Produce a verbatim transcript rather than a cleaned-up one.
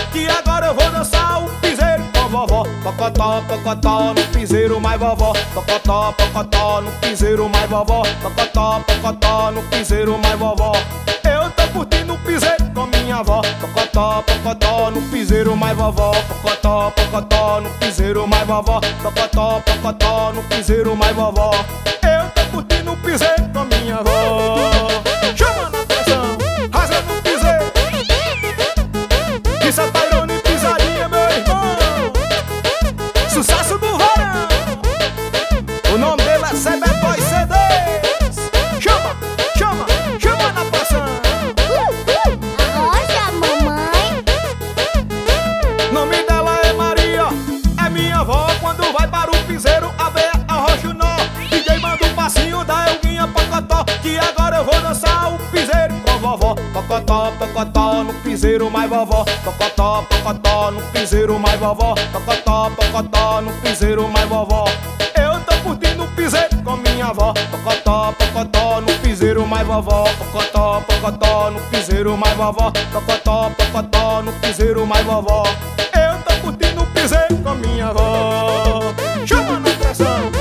que agora eu vou dançar o piseiro com a vovó. Pocotó, pocotó no piseiro, mais vovó. Pocotó, pocotó no piseiro, mais vovó. Pocotó, pocotó no piseiro, mais vovó. Eu tô curtindo o piseiro com minha avó. Pocotó, pocotó no piseiro, mais vovó. Pocotó, pocotó no piseiro, mais vovó. Pocotó, pocotó no piseiro, mais vovó. Eu tô curtindo o piseiro com minha avó. Chama na pressão, rasgando o piseiro. Isso é Tairone e pisadinha, meu irmão. Sucesso do verão. O nome dele é Sebet Boy C Ds. Chama, chama, chama na pressão. Arrocha, mamãe. Nome dela é Maria, é minha avó. Quando vai para o piseiro, a veia arrocha o nó. D J manda um passinho da Elguinha Pocotó, que agora eu vou dançar o piseiro com a vovó. Pocotó, pocotó no piseiro, mais vovó. Pocotó, pocotó no piseiro, mais vovó. Pocotó, pocotó no piseiro, mais vovó. Eu tô curtindo o piseiro com minha avó. Pocotó, pocotó no piseiro, mais vovó. Pocotó, pocotó no piseiro, mais vovó. Pocotó, pocotó no piseiro, mais vovó. Eu tô curtindo o piseiro com minha avó. Chama na pressão.